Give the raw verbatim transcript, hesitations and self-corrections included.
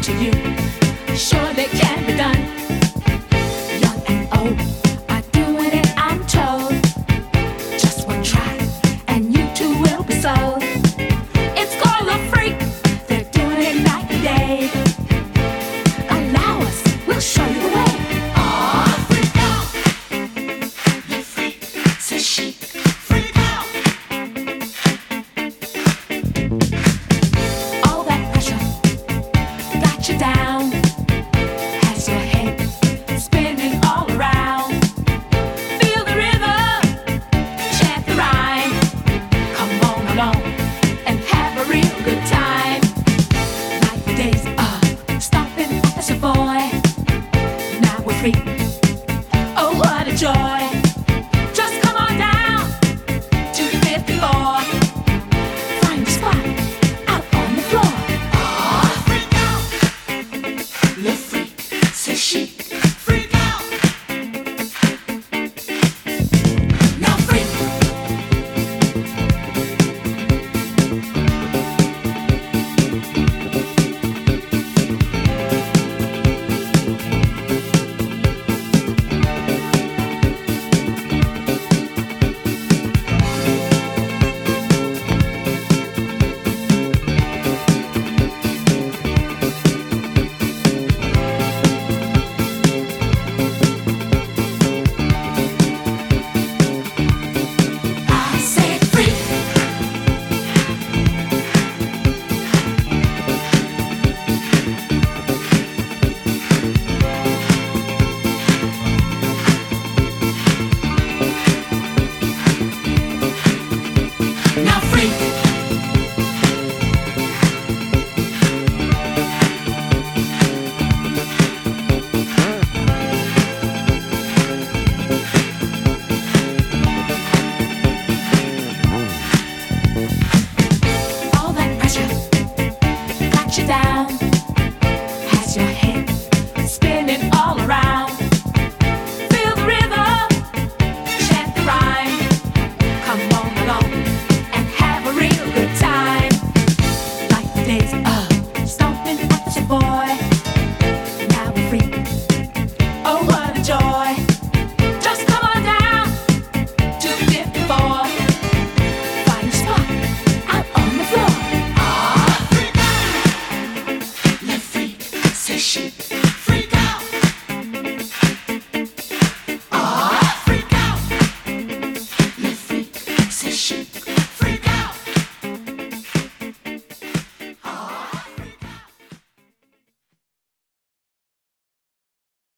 to you. Surely can be done. Young and old are doing it, I'm told. Just one try, and you too will be sold. It's called a freak. They're doing it night and day. Allow us, we'll show you the way. Aw, freak out. The freak, says she. Freak out. All that pressure got you down. Has your head spinning all around. Feel the rhythm, chant the rhyme. Come on along and have a real good time. Like the days of stomping at the Savoy. Now we're free. Oh, what a joy. Just come on down to the fifth floor. Find a spot out on the floor. Aw, freak out. Le freak, says she. Freak out. Now freak. I said freak. Now freak. All that pressure got you down. Has your head spinning all around. Feel the rhythm, chant the rhyme. Come on along and have a real good time. Like the days of stomping at the Savoy. Now we're free. Oh, what a joy. Just come on down to fifty-four. Find a spot out on the floor. Ah, freak out. Le freak, says she.